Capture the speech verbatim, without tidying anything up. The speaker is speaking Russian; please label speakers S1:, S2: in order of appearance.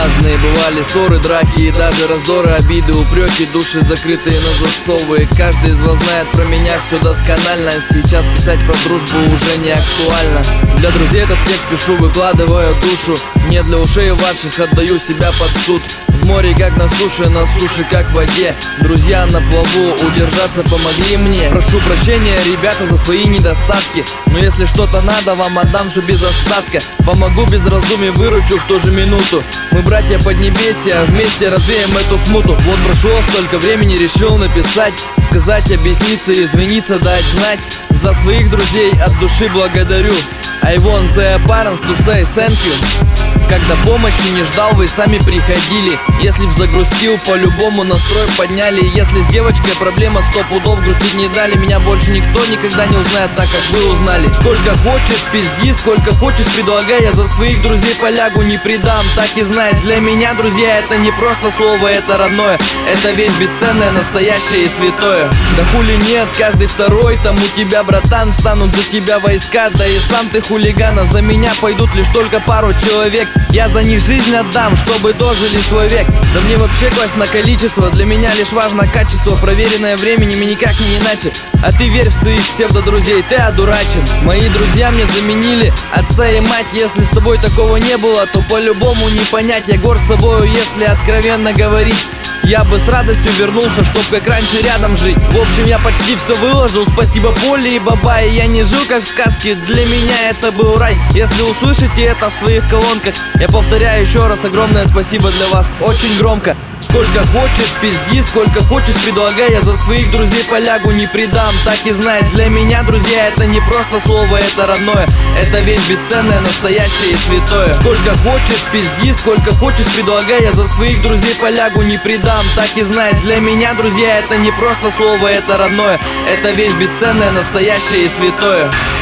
S1: Разные бывали ссоры, драки и даже раздоры, обиды, упреки, души закрытые на засовы. Каждый из вас знает про меня все досконально. Сейчас писать про дружбу уже не актуально. Для друзей этот текст пишу, выкладывая душу. Не для ушей ваших отдаю себя под суд. В море как на суше, на суше как в воде. Друзья на плаву, удержаться помогли мне. Прошу прощения, ребята, за свои недостатки, но если что-то надо, вам отдам все без остатка. Помогу без раздумий, выручу в ту же минуту. Мы братья Поднебесья, вместе развеем эту смуту. Вот прошло столько времени, решил написать, сказать, объясниться, извиниться, дать знать. За своих друзей от души благодарю. I want the parents to say thank you. Когда помощи не ждал, вы сами приходили. Если б загрустил, по-любому настрой подняли. Если с девочкой проблема, сто пудов грустить не дали. Меня больше никто никогда не узнает так, как вы узнали. Сколько хочешь, пизди, сколько хочешь, предлагай. Я за своих друзей полягу не предам. Так и знай, для меня, друзья, это не просто слово, это родное. Это вещь бесценная, настоящее и святое. Да хули нет, каждый второй, там у тебя, братан, станут за тебя войска. Да и сам ты хулиган, а за меня пойдут лишь только пару человек. Я за них жизнь отдам, чтобы дожили свой век. Да мне вообще класть на количество, для меня лишь важно качество, проверенное временем и никак не иначе. А ты верь в своих псевдодрузей, ты одурачен. Мои друзья мне заменили отца и мать. Если с тобой такого не было, то по-любому не понять. Я горд с собою, если откровенно говорить. Я бы с радостью вернулся, чтоб как раньше рядом жить. В общем, я почти все выложил, спасибо Поле и Бабае. Я не жил как в сказке, для меня это был рай. Если услышите это в своих колонках, я повторяю еще раз огромное спасибо для вас, очень громко. Сколько хочешь, пизди, сколько хочешь, предлагай. Я за своих друзей полягу не предам. Так и знай, для меня, друзья, это не просто слово, это родное. Это вещь бесценная, настоящее и святое. Сколько хочешь, пизди, сколько хочешь, предлагай. Я за своих друзей полягу не предам. Так и знай, для меня, друзья, это не просто слово, это родное. Это вещь бесценная, настоящее и святое.